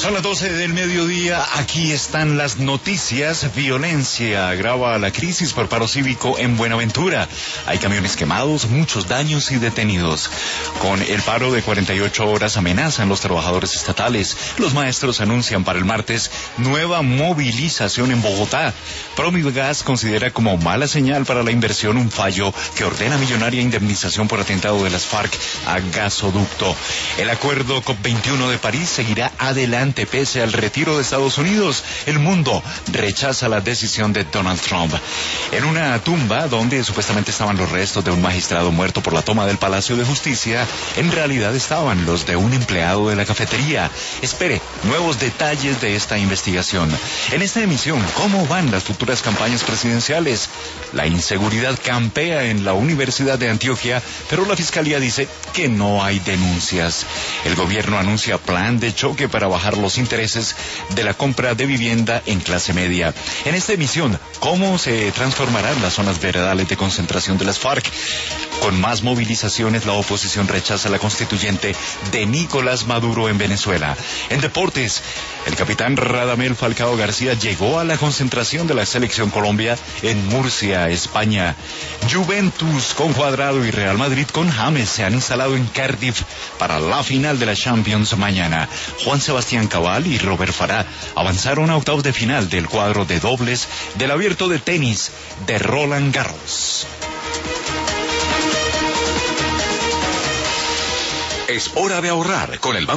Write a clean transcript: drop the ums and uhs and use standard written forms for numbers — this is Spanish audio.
Son las 12 del mediodía, aquí están las noticias. Violencia agrava la crisis por paro cívico en Buenaventura. Hay camiones quemados, muchos daños y detenidos. Con el paro de 48 horas amenazan los trabajadores estatales. Los maestros anuncian para el martes nueva movilización en Bogotá. Promigas considera como mala señal para la inversión un fallo que ordena millonaria indemnización por atentado de las FARC a gasoducto. El acuerdo COP21 de París seguirá adelante pese al retiro de Estados Unidos. El mundo rechaza la decisión de Donald Trump. En una tumba donde supuestamente estaban los restos de un magistrado muerto por la toma del Palacio de Justicia, en realidad estaban los de un empleado de la cafetería. Espere nuevos detalles de esta investigación. En esta emisión, ¿cómo van las futuras campañas presidenciales? La inseguridad campea en la Universidad de Antioquia, pero la Fiscalía dice que no hay denuncias. El gobierno anuncia plan de choque para bajar los intereses de la compra de vivienda en clase media. En esta emisión, ¿cómo se transformarán las zonas veredales de concentración de las FARC? Con más movilizaciones, la oposición rechaza la constituyente de Nicolás Maduro en Venezuela. En deportes, el capitán Radamel Falcao García llegó a la concentración de la Selección Colombia en Murcia, España. Juventus con Cuadrado y Real Madrid con James se han instalado en Cardiff para la final de la Champions mañana. Juan Sebastián Cabal y Robert Farah avanzaron a octavos de final del cuadro de dobles del Abierto de Tenis de Roland Garros. Es hora de ahorrar con el Banco